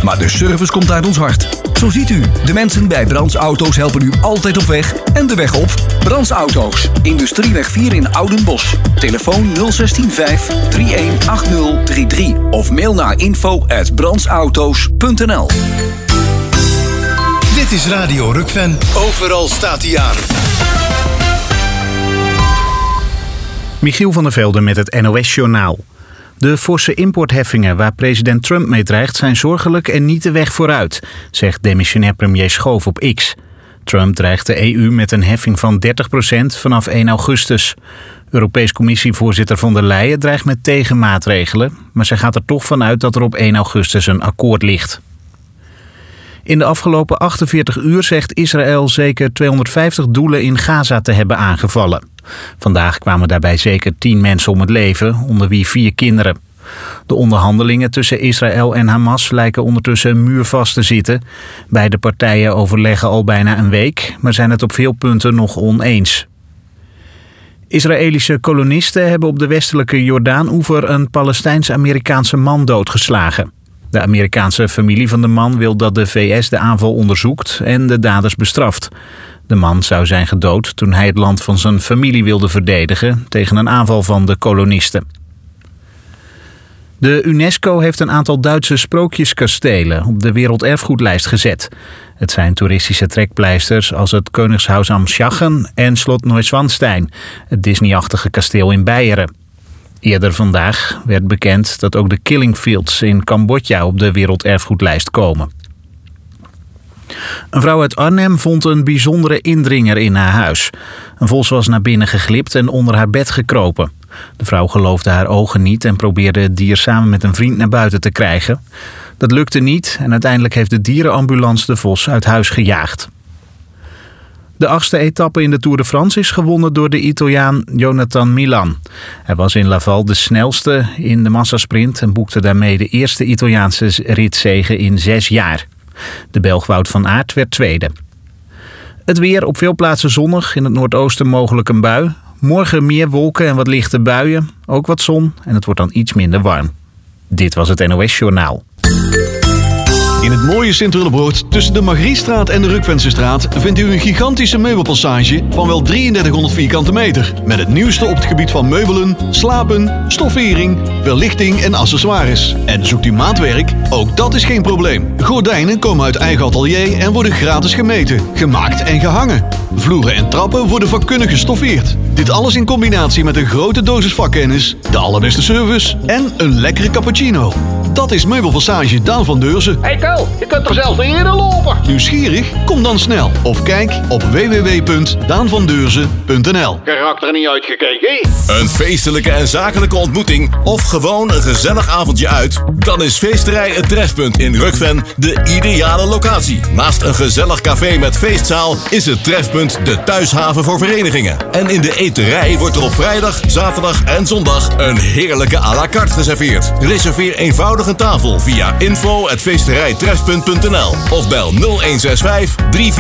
maar de service komt uit ons hart. Zo ziet u, de mensen bij Brands Auto's helpen u altijd op weg en de weg op. Brands Auto's, Industrieweg 4 in Oudenbosch. Telefoon 0615 318033 of mail naar info@brandsauto's.nl. Dit is Radio Rukven. Overal staat hij aan. Michiel van der Velde met het NOS-journaal. De forse importheffingen waar president Trump mee dreigt zijn zorgelijk en niet de weg vooruit, zegt demissionair premier Schoof op X. Trump dreigt de EU met een heffing van 30% vanaf 1 augustus. Europees Commissievoorzitter von der Leyen dreigt met tegenmaatregelen, maar zij gaat er toch vanuit dat er op 1 augustus een akkoord ligt. In de afgelopen 48 uur zegt Israël zeker 250 doelen in Gaza te hebben aangevallen. Vandaag kwamen daarbij zeker 10 mensen om het leven, onder wie 4 kinderen. De onderhandelingen tussen Israël en Hamas lijken ondertussen muurvast te zitten. Beide partijen overleggen al bijna een week, maar zijn het op veel punten nog oneens. Israëlische kolonisten hebben op de westelijke Jordaan-oever een Palestijns-Amerikaanse man doodgeslagen. De Amerikaanse familie van de man wil dat de VS de aanval onderzoekt en de daders bestraft. De man zou zijn gedood toen hij het land van zijn familie wilde verdedigen tegen een aanval van de kolonisten. De UNESCO heeft een aantal Duitse sprookjeskastelen op de werelderfgoedlijst gezet. Het zijn toeristische trekpleisters als het Koningshuis am Schachen en slot Neuschwanstein, het Disney-achtige kasteel in Beieren. Eerder vandaag werd bekend dat ook de Killing Fields in Cambodja op de werelderfgoedlijst komen. Een vrouw uit Arnhem vond een bijzondere indringer in haar huis. Een vos was naar binnen geglipt en onder haar bed gekropen. De vrouw geloofde haar ogen niet en probeerde het dier samen met een vriend naar buiten te krijgen. Dat lukte niet en uiteindelijk heeft de dierenambulance de vos uit huis gejaagd. De 8e etappe in de Tour de France is gewonnen door de Italiaan Jonathan Milan. Hij was in Laval de snelste in de massasprint en boekte daarmee de eerste Italiaanse ritzege in 6 jaar. De Belg Wout van Aert werd tweede. Het weer op veel plaatsen zonnig, in het noordoosten mogelijk een bui. Morgen meer wolken en wat lichte buien, ook wat zon en het wordt dan iets minder warm. Dit was het NOS-journaal. In het mooie Sint-Willebroord tussen de Margriestraat en de Rukvensestraat vindt u een gigantische meubelpassage van wel 3300 vierkante meter. Met het nieuwste op het gebied van meubelen, slapen, stoffering, verlichting en accessoires. En zoekt u maatwerk? Ook dat is geen probleem. Gordijnen komen uit eigen atelier en worden gratis gemeten, gemaakt en gehangen. Vloeren en trappen worden vakkundig gestoffeerd. Dit alles in combinatie met een grote dosis vakkennis, de allerbeste service en een lekkere cappuccino. Dat is Meubelpassage Daan van Deurzen. Hey Ko, je kunt er zelfs niet in lopen. Nieuwsgierig? Kom dan snel of kijk op www.daanvandeurzen.nl. Karakter niet uitgekeken. Een feestelijke en zakelijke ontmoeting of gewoon een gezellig avondje uit? Dan is Feesterij Het Trefpunt in Rukven de ideale locatie. Naast een gezellig café met feestzaal is het Trefpunt de thuishaven voor verenigingen. En in de eterij wordt er op vrijdag, zaterdag en zondag een heerlijke à la carte geserveerd. Reserveer eenvoudig een tafel via info@feesterijtrefpunt.nl of bel 0165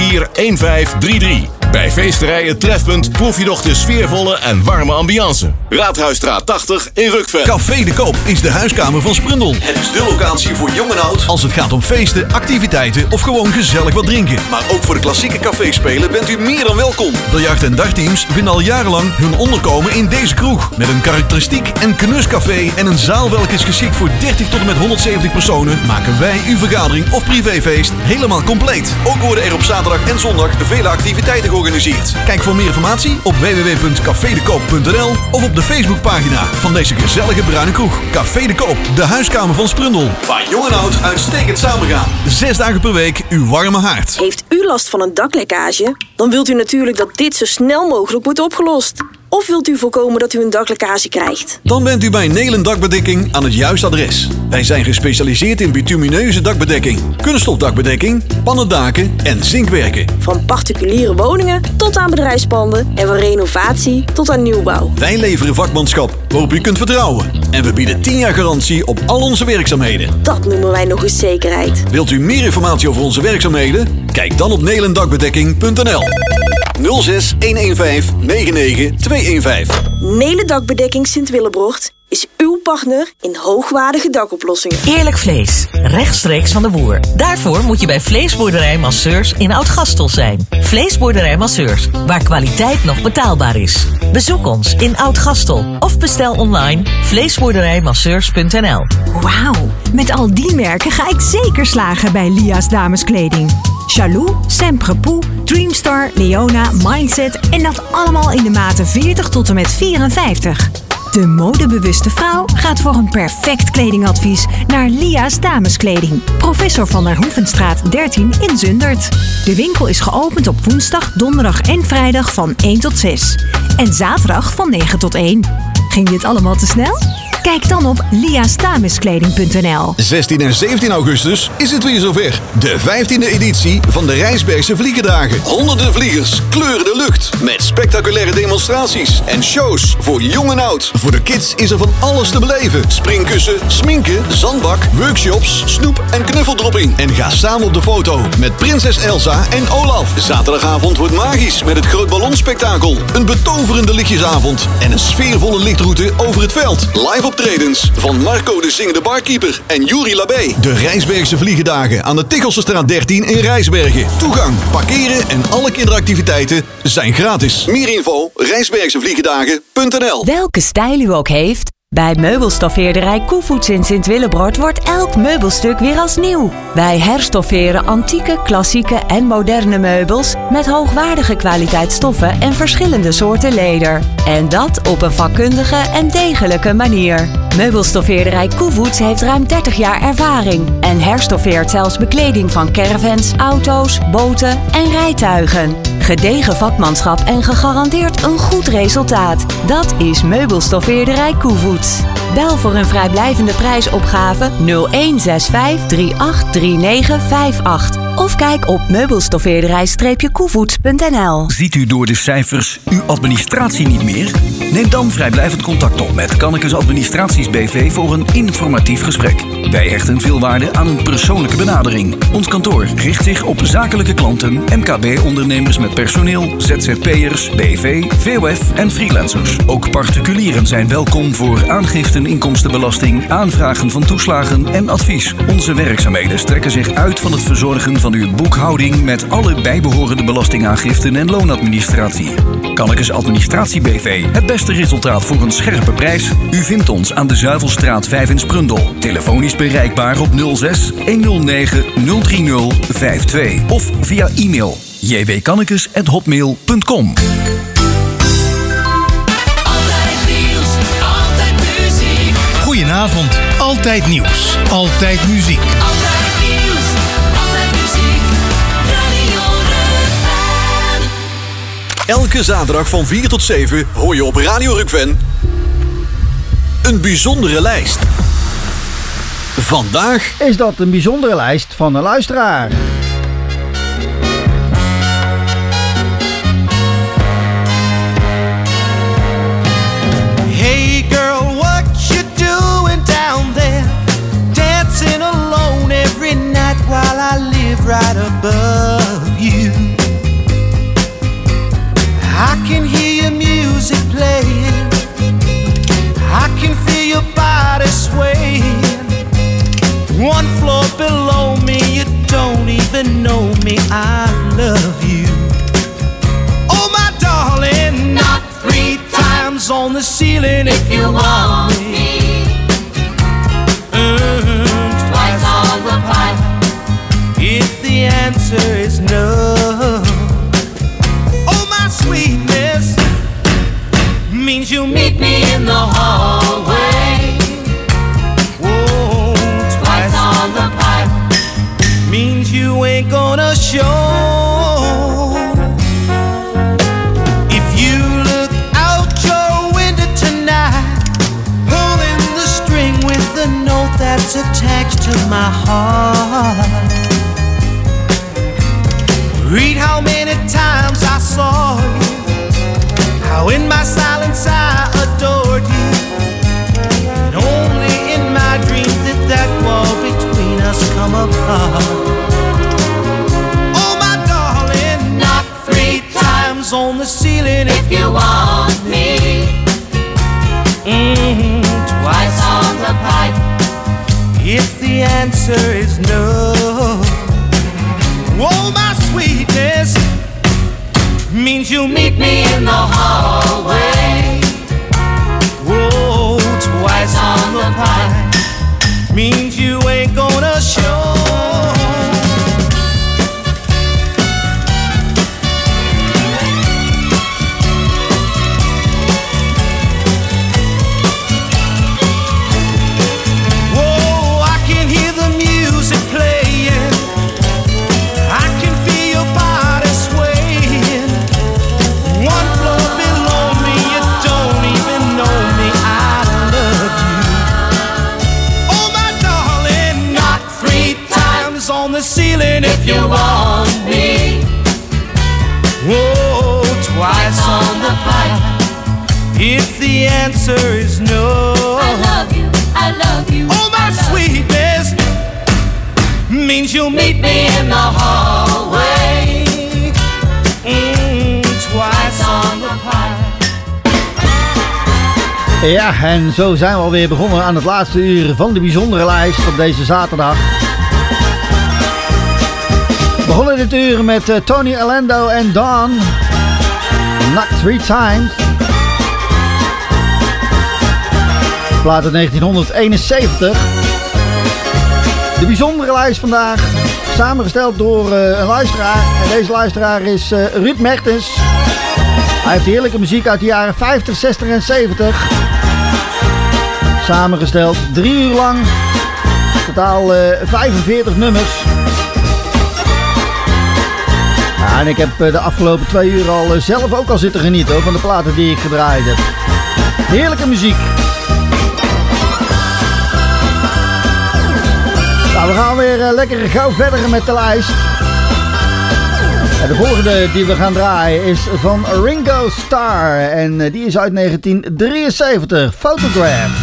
341533. Bij Feesterij Het Trefpunt proef je nog de sfeervolle en warme ambiance. Raadhuisstraat 80 in Rukven. Café de Koop is de huiskamer van Sprundel. Het is de locatie voor jong en oud als het gaat om feesten, activiteiten of gewoon gezellig wat drinken. Maar ook voor de klassieke caféspelen bent u meer dan welkom. Biljart- en dagteams vinden al jarenlang hun onderkomen in deze kroeg. Met een karakteristiek en knuscafé en een zaal welke is geschikt voor 30 tot en met 170 personen, maken wij uw vergadering of privéfeest helemaal compleet. Ook worden er op zaterdag en zondag vele activiteiten georganiseerd. Kijk voor meer informatie op www.cafedekoop.nl of op de Facebookpagina van deze gezellige bruine kroeg. Café de Koop, de huiskamer van Sprundel. Waar jong en oud uitstekend samengaan. 6 dagen per week uw warme haard. Heeft u last van een daklekkage? Dan wilt u natuurlijk dat dit zo snel mogelijk wordt opgelost. Of wilt u voorkomen dat u een daklekkage krijgt? Dan bent u bij Nelen Dakbedekking aan het juiste adres. Wij zijn gespecialiseerd in bitumineuze dakbedekking, kunststofdakbedekking, pannendaken en zinkwerken. Van particuliere woningen tot aan bedrijfspanden en van renovatie tot aan nieuwbouw. Wij leveren vakmanschap waarop u kunt vertrouwen. En we bieden 10 jaar garantie op al onze werkzaamheden. Dat noemen wij nog eens zekerheid. Wilt u meer informatie over onze werkzaamheden? Kijk dan op nelendakbedekking.nl 06 115 99 215. Nelen Dakbedekking Sint-Willebroord is uw partner in hoogwaardige dakoplossingen. Eerlijk vlees, rechtstreeks van de boer. Daarvoor moet je bij Vleesboerderij Masseurs in Oud-Gastel zijn. Vleesboerderij Masseurs, waar kwaliteit nog betaalbaar is. Bezoek ons in Oud-Gastel of bestel online vleesboerderijmasseurs.nl. Wauw, met al die merken ga ik zeker slagen bij Lia's dameskleding. Chalou, Semprepoux, Dreamstar, Leona, Mindset en dat allemaal in de maten 40 tot en met 54. De modebewuste vrouw gaat voor een perfect kledingadvies naar Lia's dameskleding. Professor van der Hoevenstraat 13 in Zundert. De winkel is geopend op woensdag, donderdag en vrijdag van 1 tot 6. En zaterdag van 9 tot 1. Ging dit allemaal te snel? Kijk dan op liasdameskleding.nl. 16 en 17 augustus is het weer zover. De 15e editie van de Rijsbergse Vliegendagen. Honderden vliegers kleuren de lucht met spectaculaire demonstraties en shows voor jong en oud. Voor de kids is er van alles te beleven. Springkussen, sminken, zandbak, workshops, snoep en knuffeldropping. En ga samen op de foto met prinses Elsa en Olaf. Zaterdagavond wordt magisch met het Groot Ballonspektakel. Een betoverende lichtjesavond en een sfeervolle lichtroute over het veld. Live optredens van Marco de Zingende Barkeeper en Juri Labé. De Rijsbergse Vliegendagen aan de Tikkelsestraat 13 in Rijsbergen. Toegang, parkeren en alle kinderactiviteiten zijn gratis. Meer info rijsbergsevliegendagen.nl. Welke stijl u ook heeft, bij meubelstoffeerderij Koevoets in Sint-Willebroord wordt elk meubelstuk weer als nieuw. Wij herstofferen antieke, klassieke en moderne meubels met hoogwaardige kwaliteit stoffen en verschillende soorten leder. En dat op een vakkundige en degelijke manier. Meubelstoffeerderij Koevoets heeft ruim 30 jaar ervaring en herstoffeert zelfs bekleding van caravans, auto's, boten en rijtuigen. Gedegen vakmanschap en gegarandeerd een goed resultaat. Dat is Meubelstoffeerderij Koevoets. Bel voor een vrijblijvende prijsopgave 0165 383958 of kijk op meubelstoffeerderij-koevoets.nl. Ziet u door de cijfers uw administratie niet meer? Neem dan vrijblijvend contact op met Kannekes Administraties BV voor een informatief gesprek. Wij hechten veel waarde aan een persoonlijke benadering. Ons kantoor richt zich op zakelijke klanten, MKB-ondernemers met personeel, ZZP'ers, BV, VOF en freelancers. Ook particulieren zijn welkom voor aangiften, inkomstenbelasting, aanvragen van toeslagen en advies. Onze werkzaamheden strekken zich uit van het verzorgen van uw boekhouding met alle bijbehorende belastingaangiften en loonadministratie. Kannekes Administratie BV. Het beste resultaat voor een scherpe prijs? U vindt ons aan de Zuivelstraat 5 in Sprundel. Telefonisch bereikbaar op 06 109 030 52 of via e-mail jwkannekes@hotmail.com. Goedenavond, altijd nieuws, altijd muziek. Altijd nieuws, altijd muziek, Radio Rukven. Elke zaterdag van 4 tot 7 hoor je op Radio Rukven een bijzondere lijst. Vandaag is dat een bijzondere lijst van een luisteraar. Hey girl, what you doing down there? Dancing alone every night while I live right above you. I can hear your music playing, I can feel your body swaying. One floor below me, you don't even know me, I love you. Oh my darling, not 3 times on the ceiling if you want me. Twice on the pipe if the answer is no. Oh my sweetness means you meet me in the hallway. Whoa, twice on the pipe means you ain't gonna show. If you look out your window tonight, pulling the string with the note that's attached to my heart. Read how many times I saw you, how in my silence I adored you, and only in my dreams did that wall between us come apart. Oh my darling, not 3 times on the ceiling if you want me. Twice on if the answer is no. Oh, my sweetness means you'll meet me in the hallway. Oh, twice on the pie means you ain't gonna show. If you want me, oh, twice on the pipe. If the answer is no, I love you, I love you. Oh, my sweetness means you'll meet me in the hallway. Twice on the pipe. Ja, en zo zijn we alweer begonnen aan het laatste uur van de bijzondere lijst op deze zaterdag. We begonnen dit uur met Tony Orlando en Dawn. Knock 3 Times. Plaat uit 1971. De bijzondere lijst vandaag. Samengesteld door een luisteraar. En deze luisteraar is Ruud Mertens. Hij heeft heerlijke muziek uit de jaren 50, 60 en 70. Samengesteld 3 uur lang. Totaal 45 nummers. Ja, en ik heb de afgelopen 2 uur al zelf ook al zitten genieten hoor, van de platen die ik gedraaid heb. Heerlijke muziek. Nou, we gaan weer lekker gauw verder met de lijst. En de volgende die we gaan draaien is van Ringo Starr. En die is uit 1973. Photograph.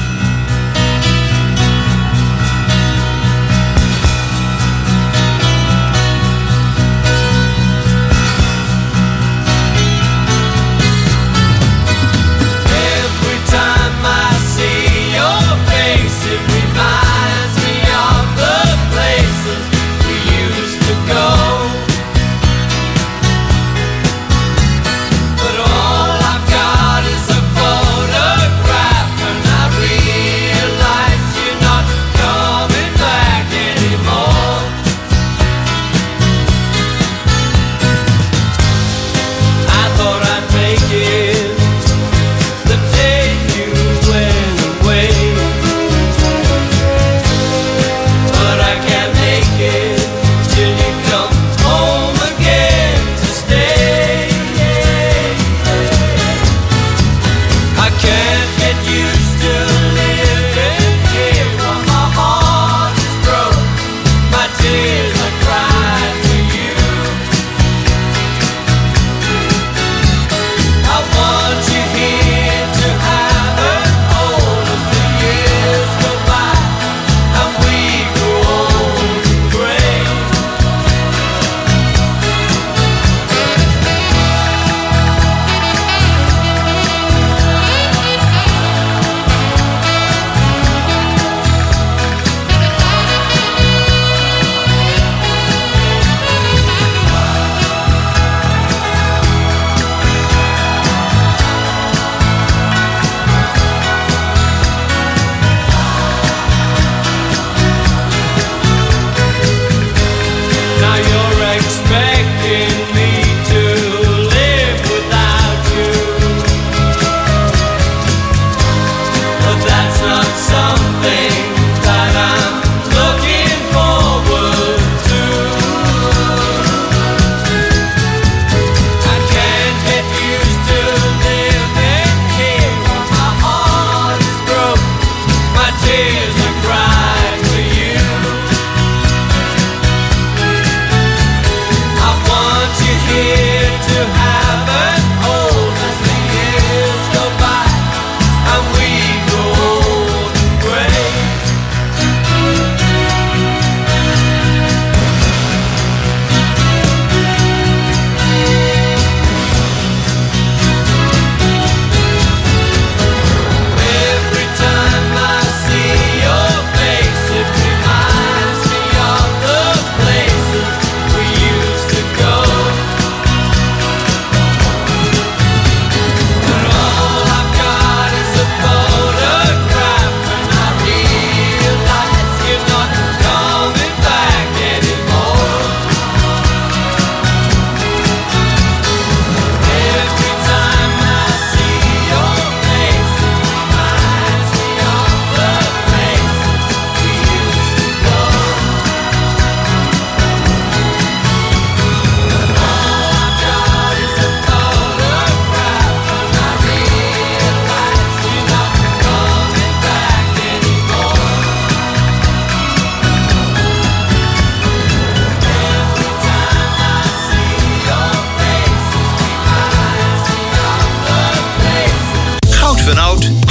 But all I've got is a photograph, and I read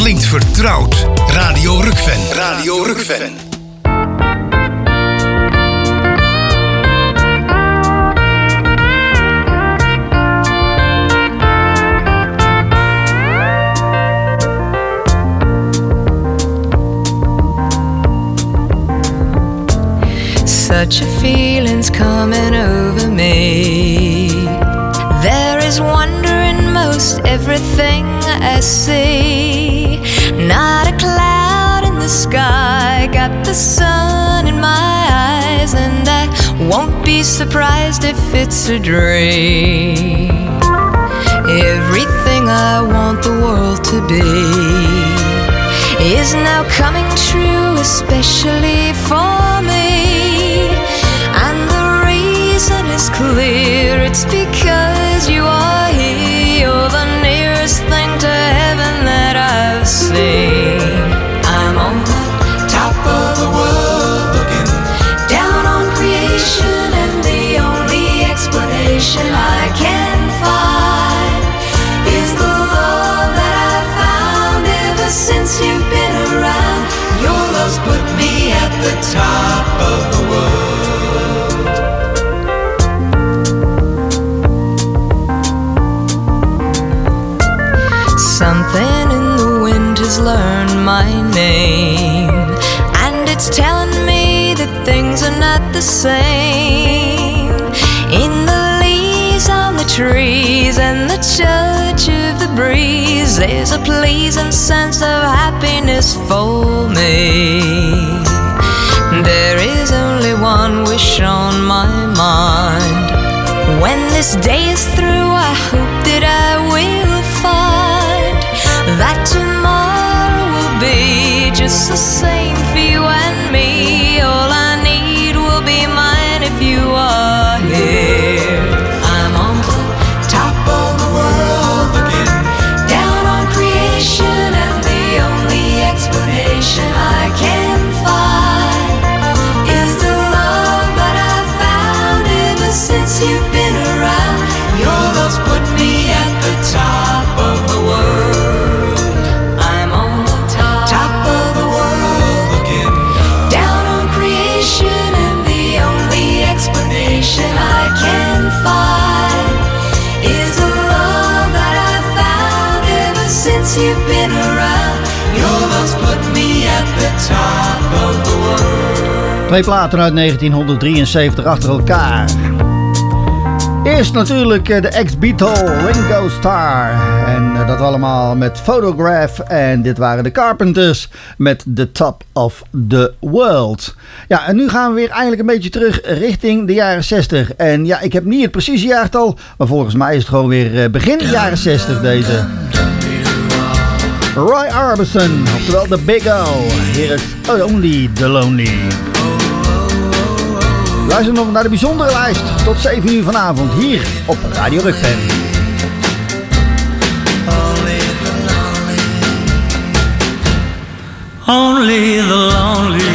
klinkt vertrouwd. Radio Rukven. Radio Rukven. Such a feeling's coming over me. There is wonder in most everything I see. Not a cloud in the sky, got the sun in my eyes, and I won't be surprised if it's a dream. Everything I want the world to be is now coming true, especially for me. And the reason is clear, it's because you are here. You're the nearest thing to heaven that I've seen. I'm on the top of the world, looking down on creation, and the only explanation I can find is the love that I've found ever since you've been around. Your love's put me at the top of the world. Something in the wind has learned my name, and it's telling me that things are not the same. In the leaves on the trees and the touch of the breeze, there's a pleasing sense of happiness for me. There is only one wish on my mind. When this day is through, I hope that I will find that tomorrow will be just the same for you and me. All I need will be mine if you are here. I'm on the top of the world, looking down on creation, and the only explanation I can find is the love that I've found ever since you've been around. Your love's put me at the top of the world. I'm on the top of the world, looking down on creation, and the only explanation I can find is the love that I've found ever since you've been around. Your love's put me at the top of the world. Twee platen uit 1973 achter elkaar. Eerst natuurlijk de ex-Beatle Ringo Starr. En dat allemaal met Photograph. En dit waren de Carpenters met The Top of the World. Ja, en nu gaan we weer eigenlijk een beetje terug richting de jaren 60. En ja, ik heb niet het precieze jaartal, maar volgens mij is het gewoon weer begin jaren 60 deze. Roy Orbison, oftewel The Big O. Hier is Only the Lonely. Luister nog naar de bijzondere lijst tot 7 uur vanavond hier op Radio Rukven. Only the lonely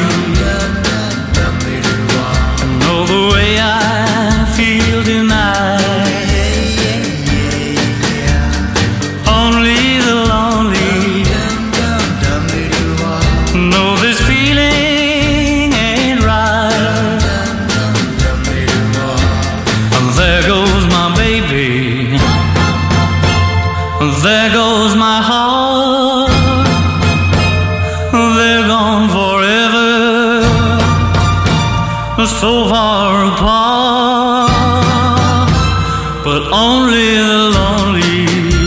know the way I feel tonight. Only the lonely know this feeling ain't right. And there goes my baby, there goes my heart. They're gone forever, so far apart. But only the lonely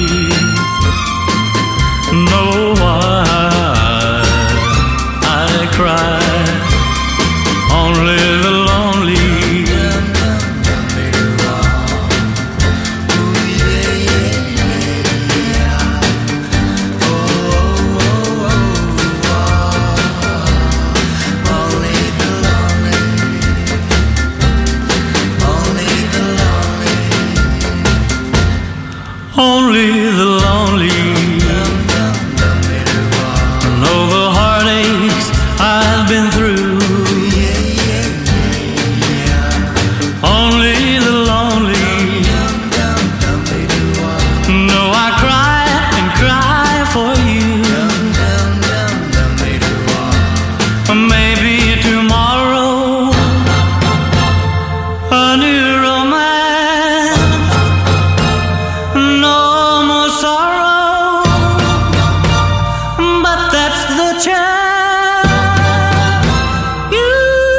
know why I cry. Only the lonely. Only the lonely know the heartaches I've been through. Only the lonely know I cry and cry for you. a new romance. No more sorrow, but that's the chance you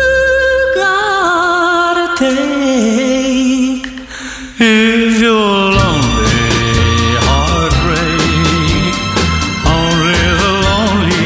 gotta take if you're lonely, heartbreak, only the lonely.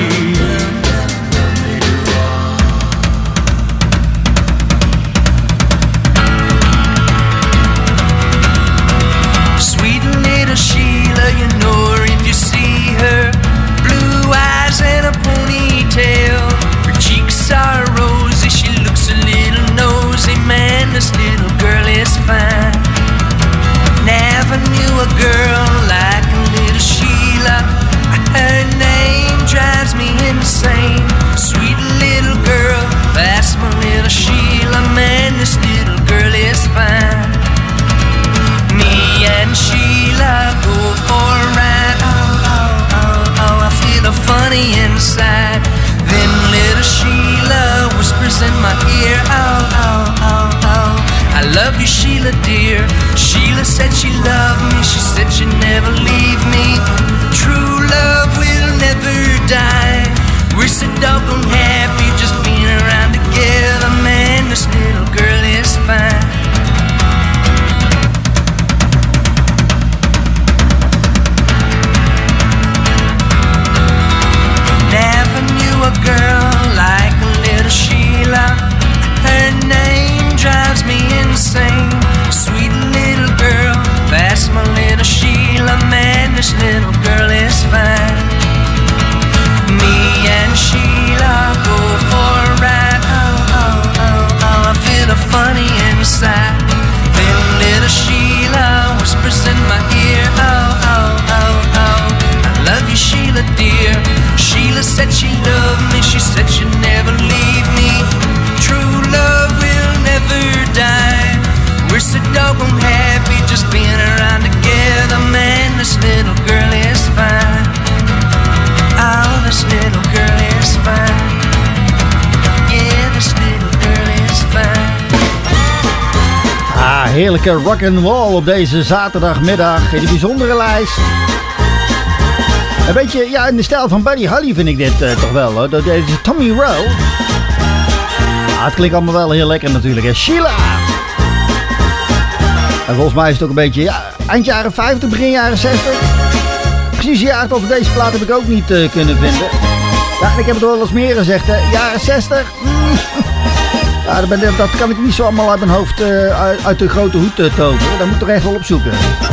Sweet little Sheila, you know her if you see her. Blue eyes and a ponytail. Her cheeks are rosy, she looks a little nosy. Man, this little girl is fine. Never knew a girl like a little Sheila. Her name drives me insane. Sweet little girl, that's my little Sheila. Man, this little girl is fine. Me and Sheila go for a ride. Oh, oh, oh, oh, I feel funny inside. Then little Sheila whispers in my ear. Oh, oh, oh, oh, I love you, Sheila dear. Sheila said she loved me. She said she'd never leave me. True love will never die. We're so doggone happy just being around together. Man, this little girl is fine. Never knew a girl like a little Sheila. Her name drives me insane. Sweet little girl, that's my little Sheila. Man, this little girl is fine. Me and Sheila go for a ride. Oh, oh, oh, oh, I feel funny inside. Then little Sheila whispers in my ear. Oh, oh, oh, oh, I love you, Sheila dear. Sheila said she loved me. She said she'd never leave me. True love will never die. We're so doggone happy just being around together. Man, this little girl is fine. Oh, this little girl is fine. Yeah, this little girl is fine. Ah, heerlijke rock'n'roll op deze zaterdagmiddag in de bijzondere lijst. Een beetje ja, in de stijl van Buddy Holly vind ik dit toch wel hoor. Deze Tommy Rowe. Ah, het klinkt allemaal wel heel lekker natuurlijk hè. Sheila! En volgens mij is het ook een beetje ja, eind jaren 50, begin jaren 60. Precies jaartal van deze plaat heb ik ook niet kunnen vinden. Ja, ik heb het wel eens meer gezegd hè. Jaren 60. Ja, dat kan ik niet zo allemaal uit mijn hoofd uit de grote hoed toveren. Daar moet ik toch echt wel op zoeken.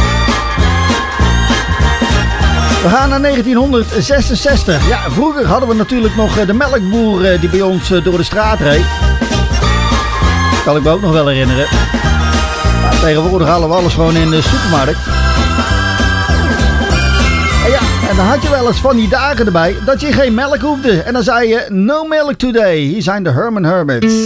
We gaan naar 1966. Ja, vroeger hadden we natuurlijk nog de melkboer die bij ons door de straat reed. Kan ik me ook nog wel herinneren. Maar tegenwoordig halen we alles gewoon in de supermarkt. En ja, en dan had je wel eens van die dagen erbij dat je geen melk hoefde. En dan zei je, no milk today. Hier zijn de Herman Hermits.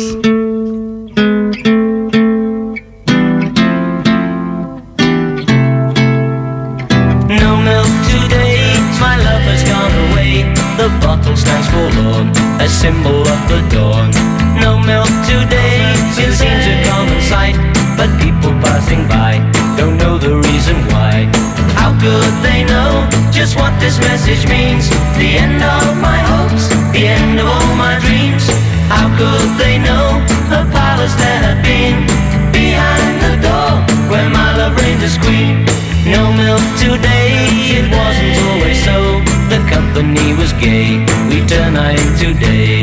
No milk today, my love has gone away. The bottle stands forlorn, a symbol of the dawn. No milk today, it seems a common sight, but people passing by don't know the reason why. How could they know just what this message means? The end of my hopes, the end of all my dreams. How could they know a palace that had been behind the door where my love reigned as queen? No milk today, it wasn't always so. The company was gay, we turn night today.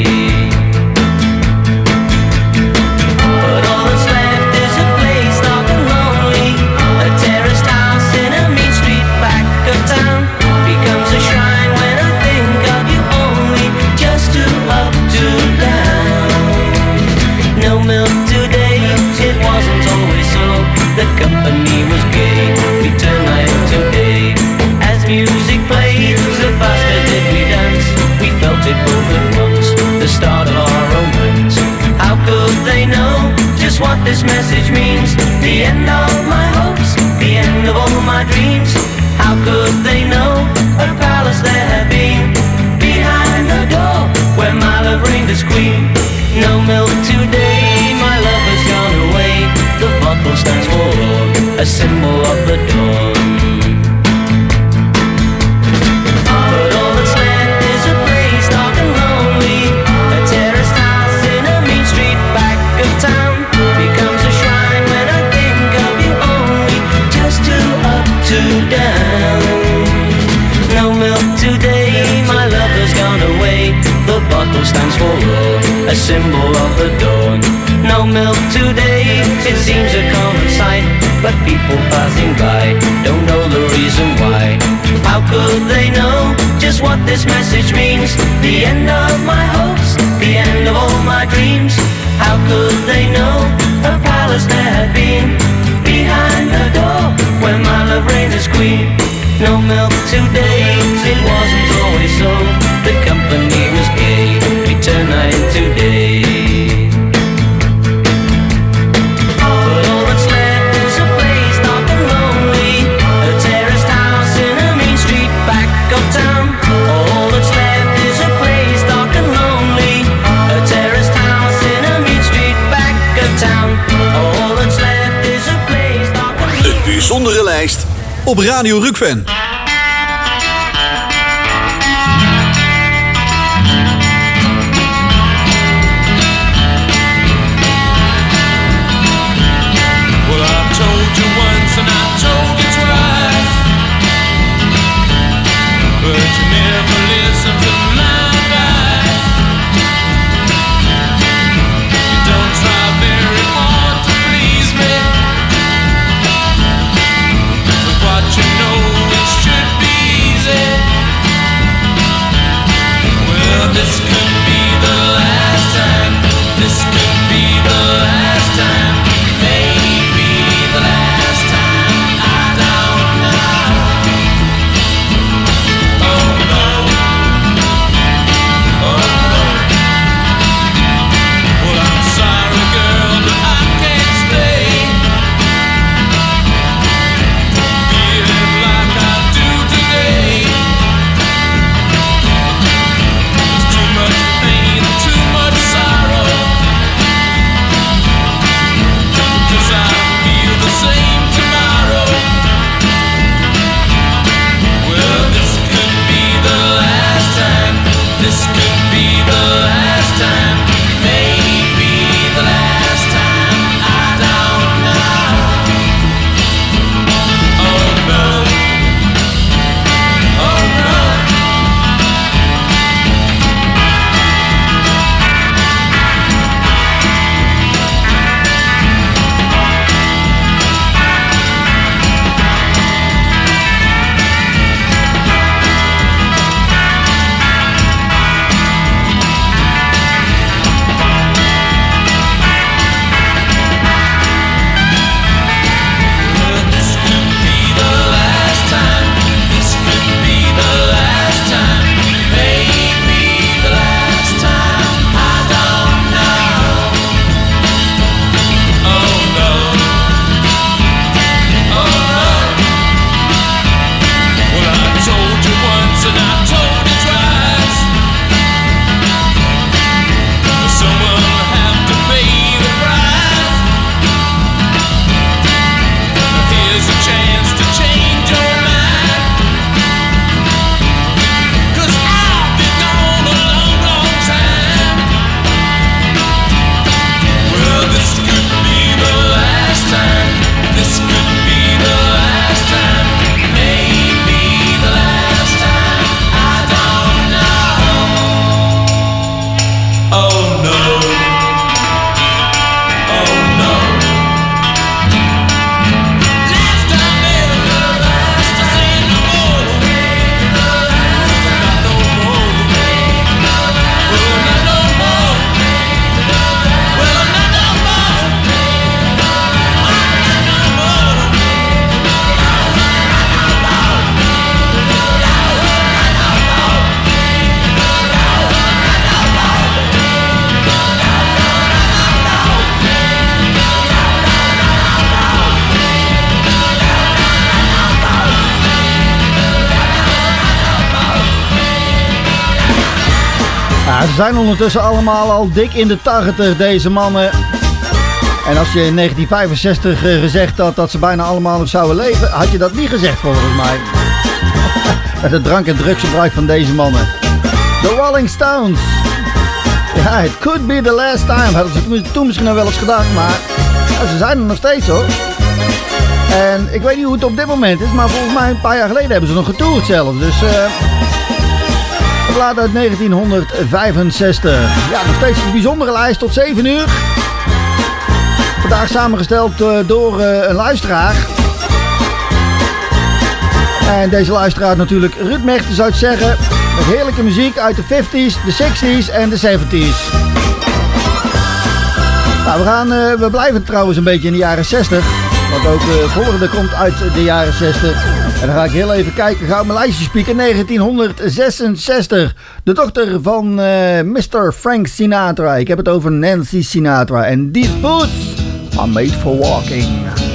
But all that's left is a place dark and lonely. A terraced house in a mean street back of town becomes a shrine when I think of you only. Just too up, too down. No milk today, it wasn't always so. The company was gay, we turn night today. As music played, the faster did we dance. We felt it both at once, the start of our romance. How could they know just what this message means? The end of my hopes, the end of all my dreams. How could they know a palace there had been behind the door where my love reigned as queen? No milk today, my love has gone away. a symbol of the dawn. No milk today, it seems a common sight, but people passing by don't know the reason why. How could they know just what this message means? The end of my hopes, the end of all my dreams. How could they know a palace there had been behind the door where my love reigns as queen? No milk today, it wasn't always so. The company was gay, we turned night to day. But all that's left is a place dark and lonely, a terraced house in a mean street back of town. All that's left is a place dark and lonely, a terraced house in a mean street back of town. All that's left is a place dark and lonely. Een bijzondere lijst op Radio Rukven. Ze zijn ondertussen allemaal al dik in de 80, deze mannen. En als je in 1965 gezegd had dat ze bijna allemaal nog zouden leven, had je dat niet gezegd volgens mij. Met het drank- en drugsgebruik van deze mannen. The Rolling Stones. Ja, it could be the last time. Hadden ze toen misschien nog wel eens gedacht, maar ja, ze zijn er nog steeds hoor. En ik weet niet hoe het op dit moment is, maar volgens mij een paar jaar geleden hebben ze nog getoerd zelf. Dus plaat uit 1965. Ja, nog steeds een bijzondere lijst tot 7 uur. Vandaag samengesteld door een luisteraar. En deze luisteraar natuurlijk Ruud Mertens uit Zeggen. Met heerlijke muziek uit de 50s, de 60s en de 70s. Nou, we blijven trouwens een beetje in de jaren 60. Want ook de volgende komt uit de jaren 60. En dan ga ik heel even kijken. Ga op mijn lijstje spieken. 1966. De dochter van Mr. Frank Sinatra. Ik heb het over Nancy Sinatra. En these boots are made for walking.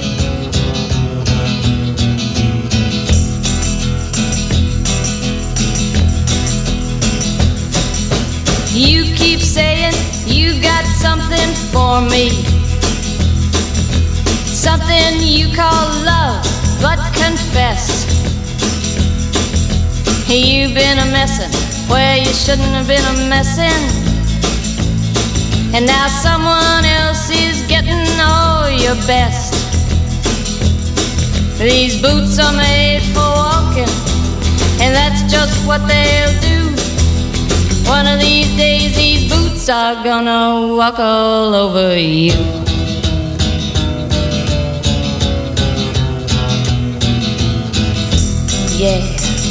You keep saying you got something for me, something you call love, but confess you've been a messin' where you shouldn't have been a messin', and now someone else is getting all your best. These boots are made for walking, and that's just what they'll do. One of these days these boots are gonna walk all over you. Yeah.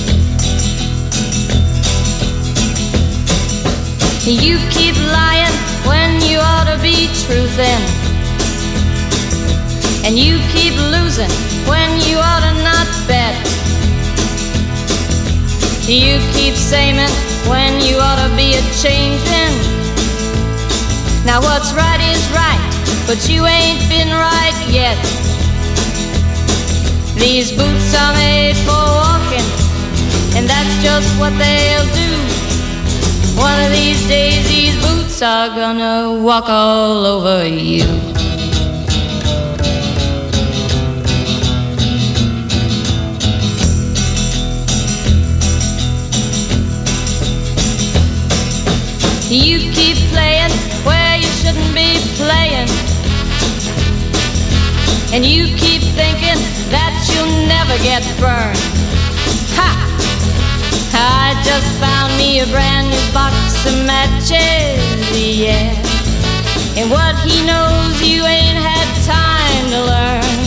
You keep lying when you ought to be truthin', and you keep losing when you ought to not bet. You keep saying when you ought to be a-changin'. Now what's right is right, but you ain't been right yet. These boots are made for walking, and that's just what they'll do. One of these days these boots are gonna walk all over you. You keep playing where you shouldn't be playing, and you keep thinking that you'll never get burned. Ha! I just found me a brand new box of matches, yeah. And what he knows you ain't had time to learn.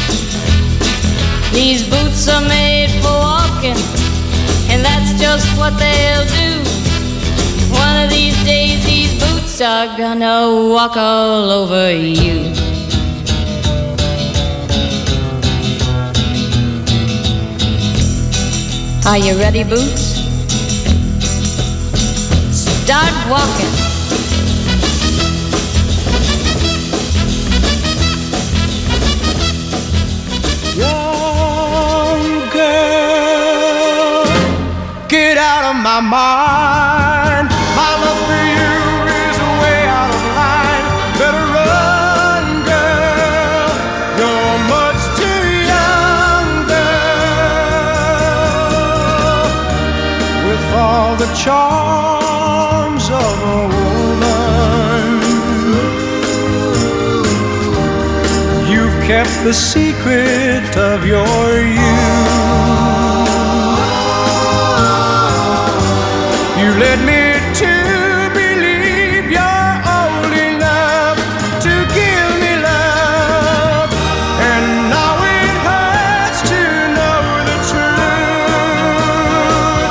These boots are made for walking, and that's just what they'll do. One of these days these boots are gonna walk all over you. Are you ready, boots? Start walking. Young girl, get out of my mind. My love for you is way out of line. Better run, girl. You're much too young, girl. With all the charms of a woman, you've kept the secret of your youth. You led me to believe you're old enough to give me love, and now it hurts to know the truth.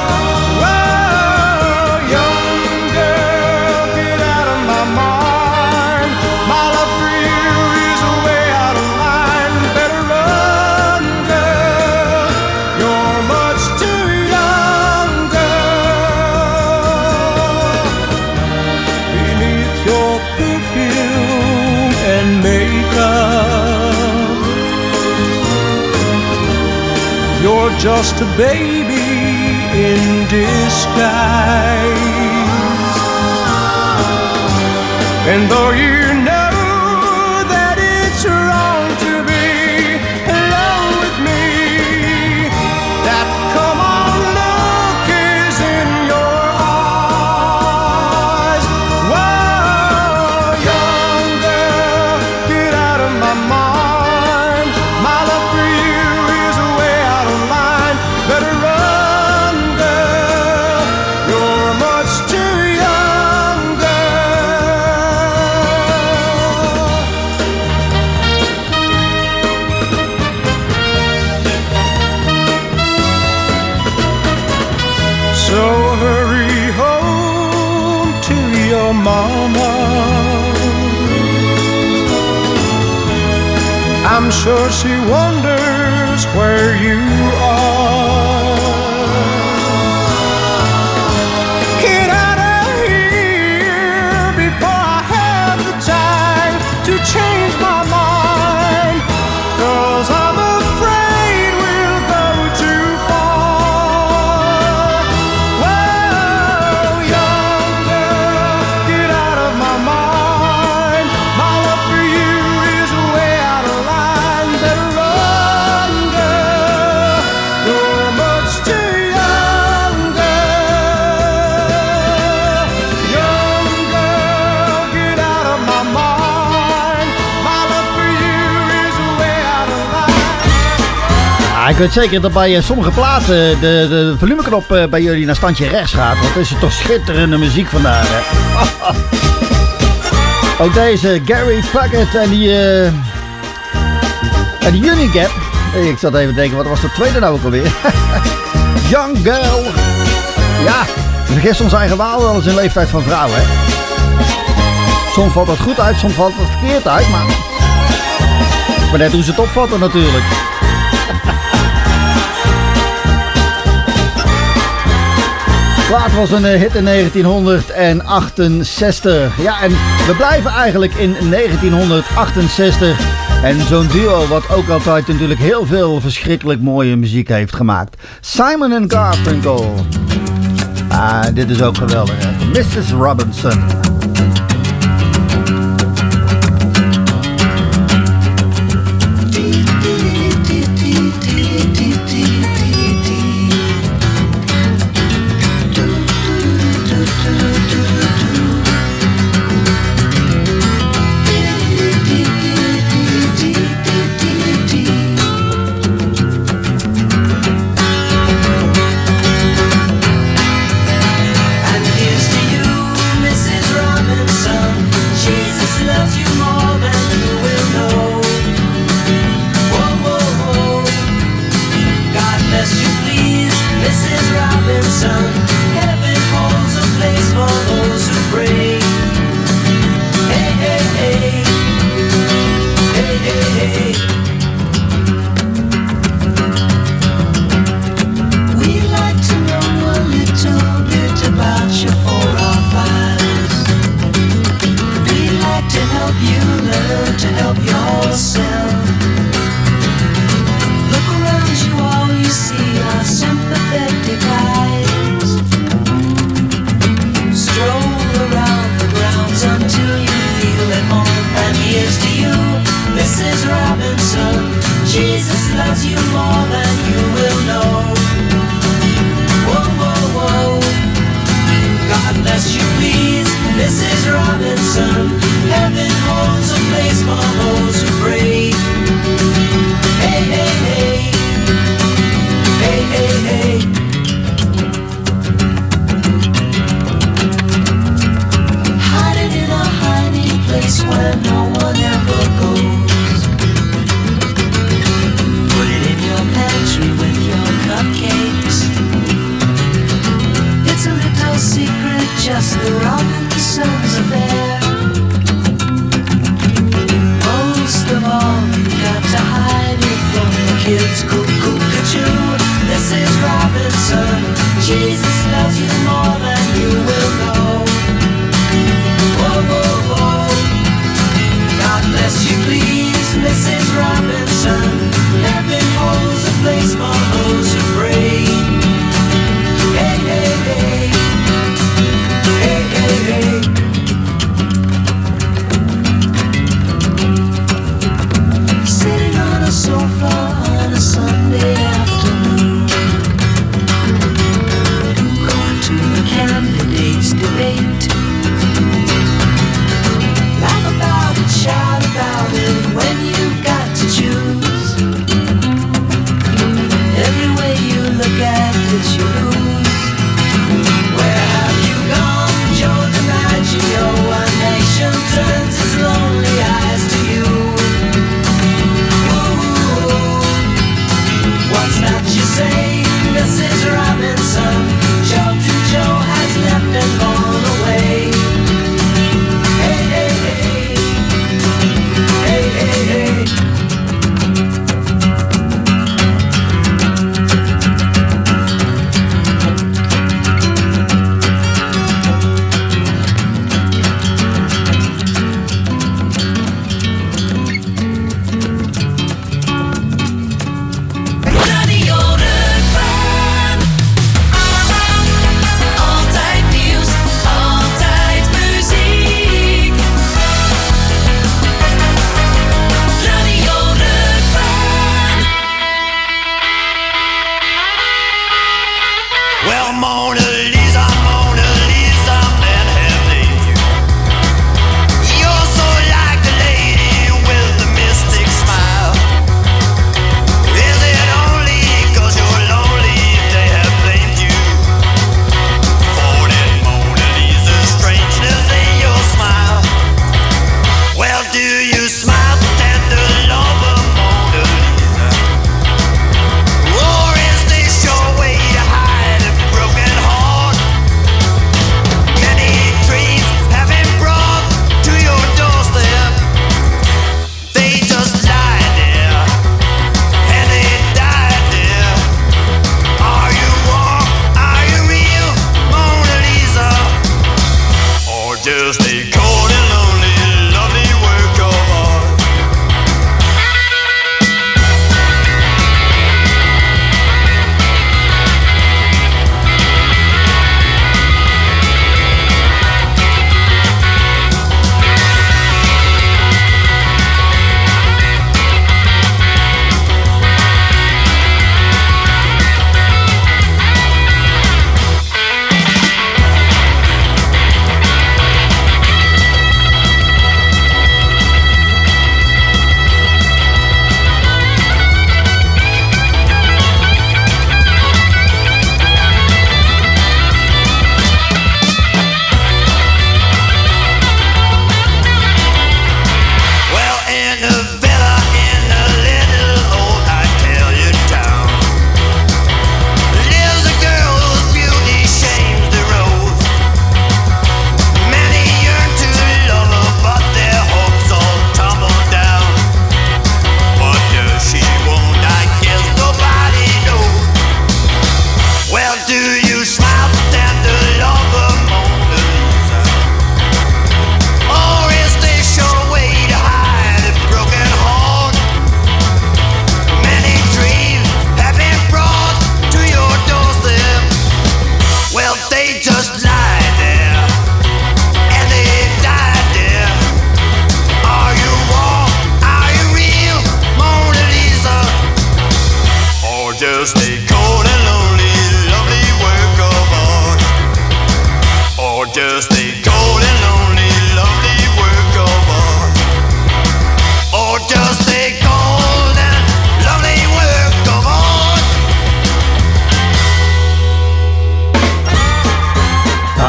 Whoa, young girl, get out of my mind. My love for you is way out of line. Better run, girl. You're much too young, girl. Beneath your perfume and makeup, you're just a baby in disguise. And though you know that it's wrong to be alone with me, that come on look is in your eyes. Whoa, young girl, get out of my mind. My love for you is way out of line. Better run, girl. You're mama. I'm sure she wonders where you are. Get out of here before I have the time to change my mind, 'cause I'm afraid we'll go too far. Whoa, young girl, get out of my mind. My love for you is way out of line. Better run, girl, you're much too young, girl. Young girl, get out of my mind. My love for you is way out of line. Ja, ik weet zeker dat bij sommige platen de volumeknop bij jullie naar standje rechts gaat. Want het is toch schitterende muziek vandaag, hè? Ook deze Gary Puckett en die Union Gap. Ik zat even te denken, wat was de tweede nou ook alweer? Young Girl. Ja, we vergissen ons eigen waal wel eens in leeftijd van vrouwen, hè? Soms valt dat goed uit, soms valt het verkeerd uit, maar net hoe ze het opvatten natuurlijk. De plaat was een hit in 1968. Ja, en we blijven eigenlijk in 1968. En zo'n duo wat ook altijd natuurlijk heel veel verschrikkelijk mooie muziek heeft gemaakt. Simon and Garfunkel. Ah, dit is ook geweldig, hè? Mrs. Robinson. Sitting on a sofa on a Sunday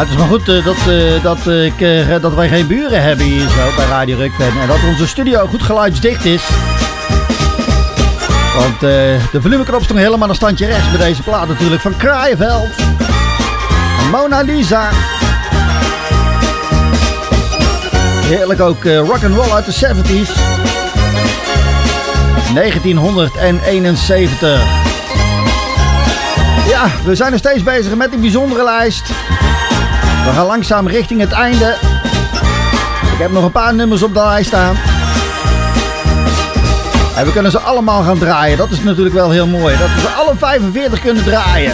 het is maar goed dat wij geen buren hebben hier zo bij Radio Rukven. En dat onze studio goed geluidsdicht is. Want de volumeknop stond helemaal een standje rechts bij deze plaat natuurlijk van Kraaienveld. En Mona Lisa. Heerlijk ook rock'n'roll uit de 70s. 1971. Ja, we zijn nog steeds bezig met die bijzondere lijst. We gaan langzaam richting het einde. Ik heb nog een paar nummers op de lijst staan. En we kunnen ze allemaal gaan draaien. Dat is natuurlijk wel heel mooi. Dat we ze alle 45 kunnen draaien.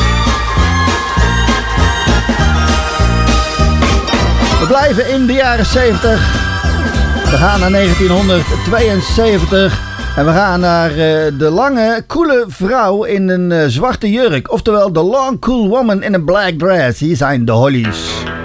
We blijven in de jaren 70. We gaan naar 1972. En we gaan naar de lange, coole vrouw in een zwarte jurk. Oftewel de long, cool woman in a black dress. Hier zijn de Hollies.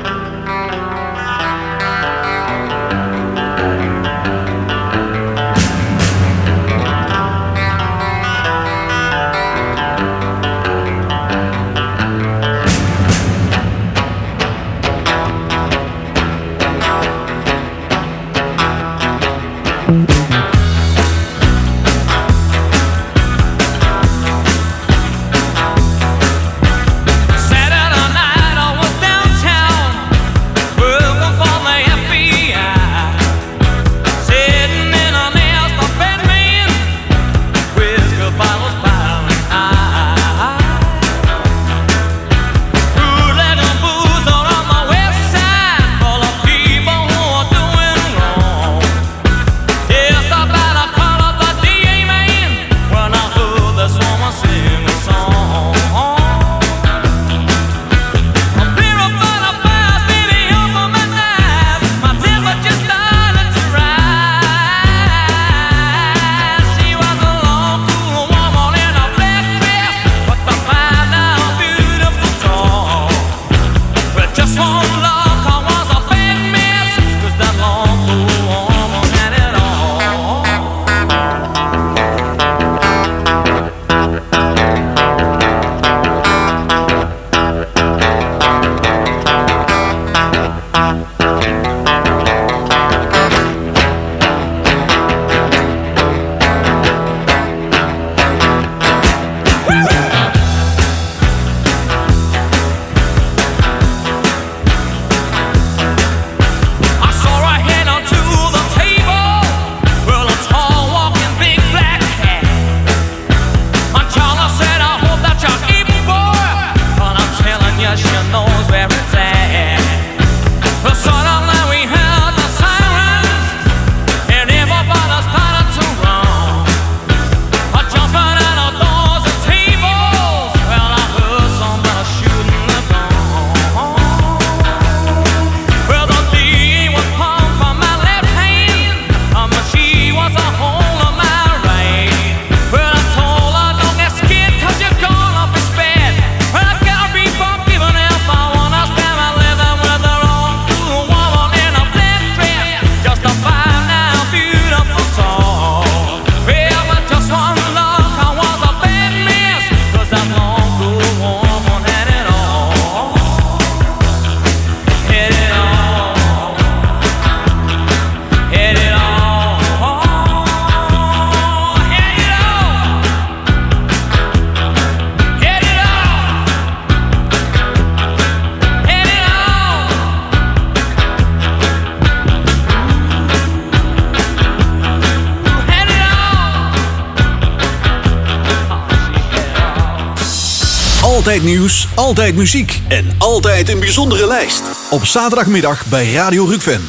Altijd nieuws, altijd muziek en altijd een bijzondere lijst. Op zaterdagmiddag bij Radio Rukven.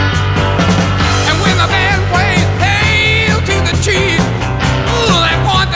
Chief, ooh, that one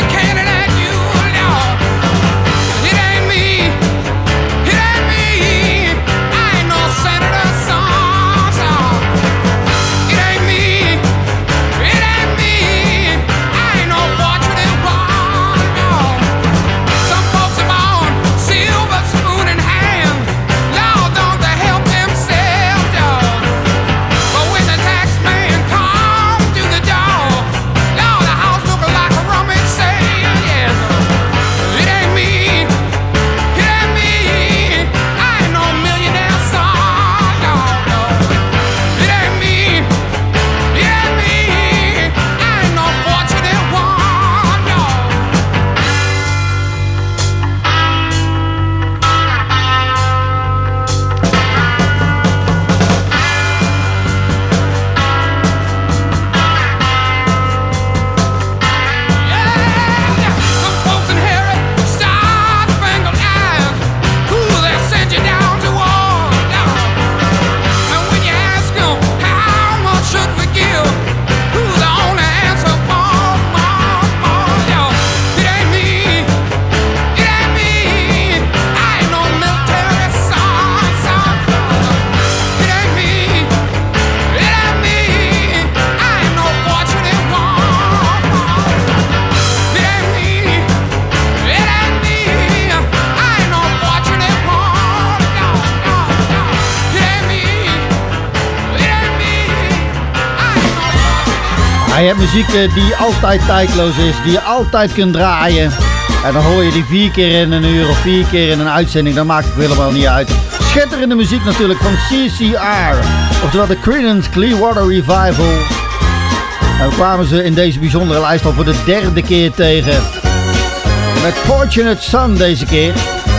Ja, je hebt muziek die altijd tijdloos is, die je altijd kunt draaien. En dan hoor je die 4 keer in een uur of 4 keer in een uitzending, dan maakt het helemaal niet uit. Schitterende muziek natuurlijk van CCR, oftewel de Creedence Clearwater Revival. En we kwamen ze in deze bijzondere lijst al voor de 3e keer tegen. Met Fortunate Son deze keer.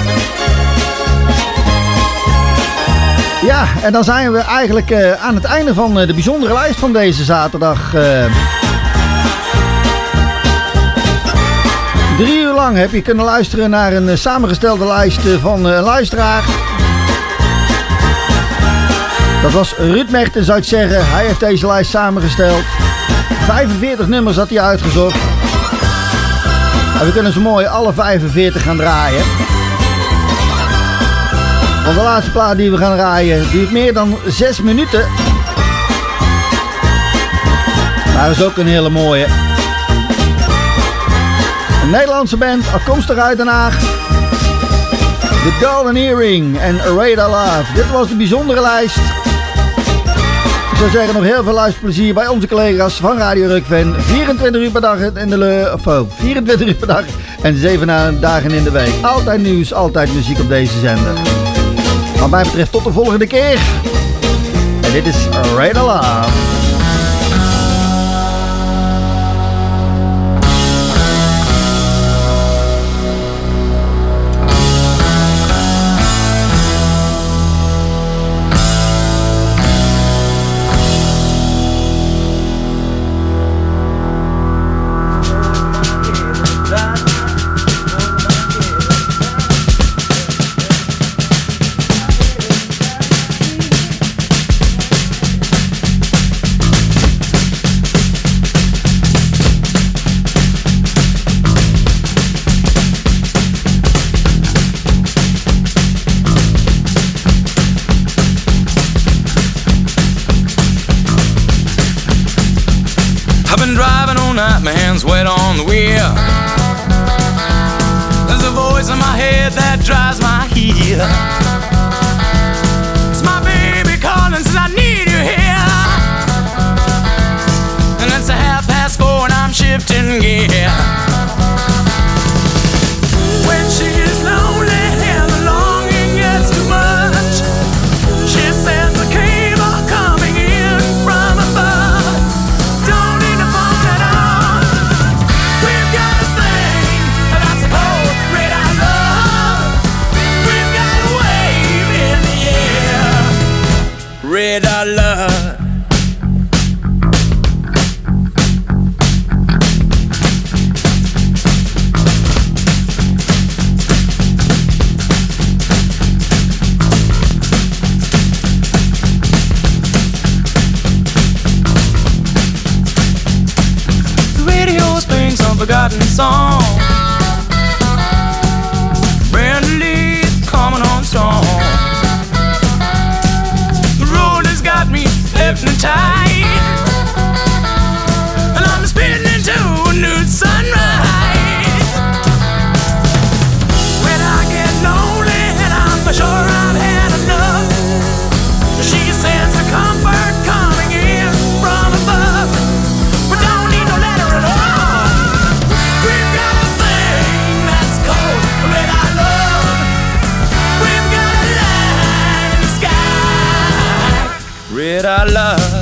Ja, en dan zijn we eigenlijk aan het einde van de bijzondere lijst van deze zaterdag. 3 uur lang heb je kunnen luisteren naar een samengestelde lijst van een luisteraar. Dat was Ruud Mertens, zou ik zeggen. Hij heeft deze lijst samengesteld. 45 nummers had hij uitgezocht. En we kunnen zo mooi alle 45 gaan draaien. Want de laatste plaat die we gaan draaien duurt meer dan 6 minuten. Maar is ook een hele mooie. Een Nederlandse band, afkomstig uit Den Haag. The Golden Earring en Radar Love. Dit was de bijzondere lijst. Ik zou zeggen, nog heel veel luisterplezier bij onze collega's van Radio Rukven. 24 uur per dag 24 uur per dag en 7 dagen in de week. Altijd nieuws, altijd muziek op deze zender. Wat mij betreft tot de volgende keer. En dit is Radar Love. My hands wet on the wheel. There's a voice in my head that drives my heel. It's my baby calling, says I need you here. And it's 4:30 and I'm shifting gear. When she is lonely and the longing gets too much, she sends a cable coming in from above. Don't need to phone at all. We've got a thing that's called radar love. We've got a wave in the air. Radar love. Forgotten song. Brand leaves coming on strong. The road has got me hypnotized, and I'm spinning into a new sunrise. When I get lonely and I'm for sure I've had enough, she sends a comfort coming in from above. But don't need no letter at all. Radar love.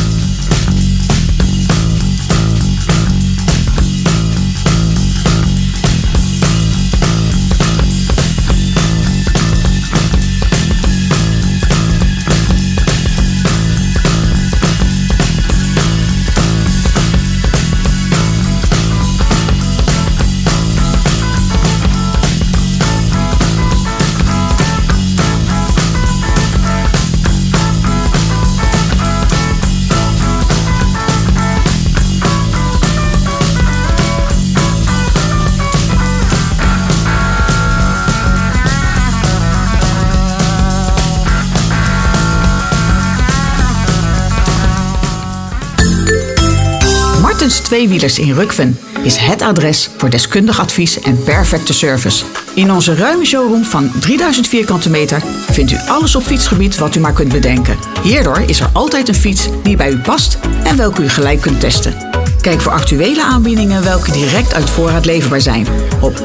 Martens Tweewielers in Rukven is het adres voor deskundig advies en perfecte service. In onze ruime showroom van 3000 vierkante meter vindt u alles op fietsgebied wat u maar kunt bedenken. Hierdoor is er altijd een fiets die bij u past en welke u gelijk kunt testen. Kijk voor actuele aanbiedingen welke direct uit voorraad leverbaar zijn op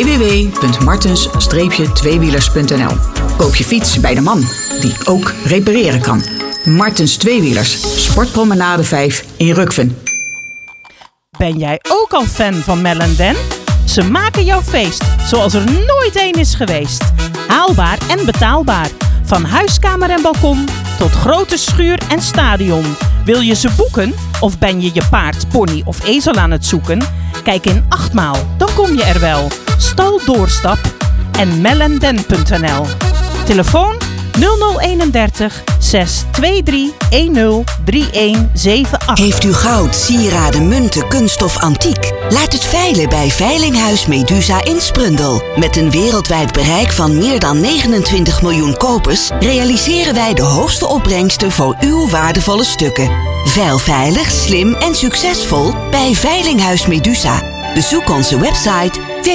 www.martens-tweewielers.nl. Koop je fiets bij de man, die ook repareren kan. Martens Tweewielers, Sportpromenade 5 in Rukven. Ben jij ook al fan van Mel & Den? Ze maken jouw feest zoals er nooit één is geweest. Haalbaar en betaalbaar. Van huiskamer en balkon tot grote schuur en stadion. Wil je ze boeken? Of ben je je paard, pony of ezel aan het zoeken? Kijk in 8 maal, dan kom je er wel. Stal Doorstap en mellenden.nl. Telefoon 0031 623 103178. Heeft u goud, sieraden, munten, kunststof, antiek? Laat het veilen bij Veilinghuis Medusa in Sprundel. Met een wereldwijd bereik van meer dan 29 miljoen kopers realiseren wij de hoogste opbrengsten voor uw waardevolle stukken. Veil veilig, slim en succesvol bij Veilinghuis Medusa. Bezoek onze website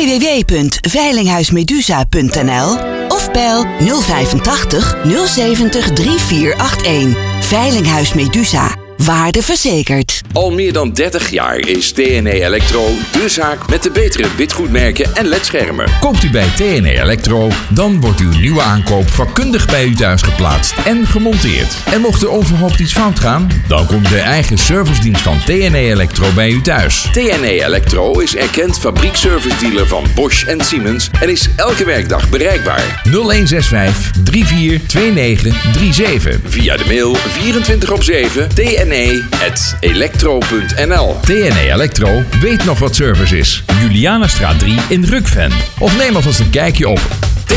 www.veilinghuismedusa.nl of bel 085 070 3481. Veilinghuis Medusa. Waarde verzekerd. Al meer dan 30 jaar is TNE Electro de zaak met de betere witgoedmerken en ledschermen. Koopt u bij TNE Electro, dan wordt uw nieuwe aankoop vakkundig bij u thuis geplaatst en gemonteerd. En mocht er onverhoopt iets fout gaan, dan komt de eigen servicedienst van TNE Electro bij u thuis. TNE Electro is erkend fabriekservice-dealer van Bosch en Siemens en is elke werkdag bereikbaar. 0165 342937. Via de mail 24/7 tne@electro.nl. TNE Electro weet nog wat service is. Julianastraat 3 in Rukven. Of neem alvast een kijkje op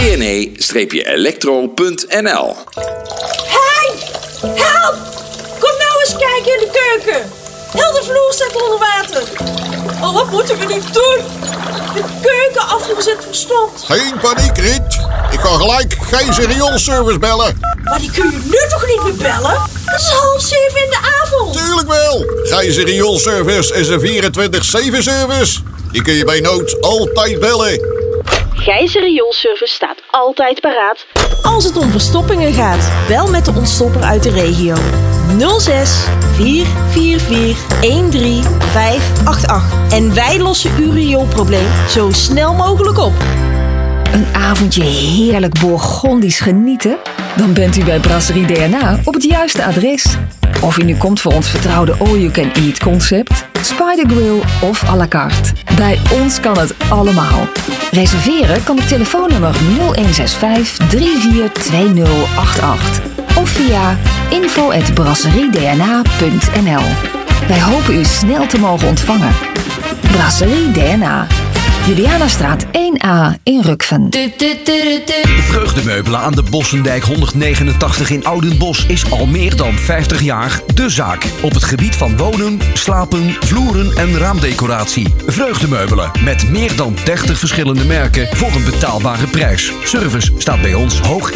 tne-electro.nl. Hey! Help! Kom nou eens kijken in de keuken. Heel de vloer staat onder water. Oh, wat moeten we nu doen? De keukenafvoer zit verstopt. Geen paniek, Riet. Ik ga gelijk Gijzer Rioolservice bellen. Maar die kun je nu toch niet meer bellen? Het is 6:30 in de avond. Tuurlijk wel. Gijzer Rioolservice is een 24/7 service. Die kun je bij nood altijd bellen. Gijzer Rioolservice staat altijd paraat als het om verstoppingen gaat. Bel met de ontstopper uit de regio. 06 444 13588. En wij lossen uw rioolprobleem zo snel mogelijk op. Een avondje heerlijk Bourgondisch genieten? Dan bent u bij Brasserie DNA op het juiste adres. Of u nu komt voor ons vertrouwde all-you-can-eat concept, Spider Grill of à la carte. Bij ons kan het allemaal. Reserveren kan op telefoonnummer 0165 342088 of via info@brasseriedna.nl. Wij hopen u snel te mogen ontvangen. Brasserie DNA. Julianastraat 1A in Rukven. Vreugdemeubelen aan de Bossendijk 189 in Oudenbosch is al meer dan 50 jaar de zaak. Op het gebied van wonen, slapen, vloeren en raamdecoratie. Vreugdemeubelen met meer dan 30 verschillende merken voor een betaalbare prijs. Service staat bij ons hoog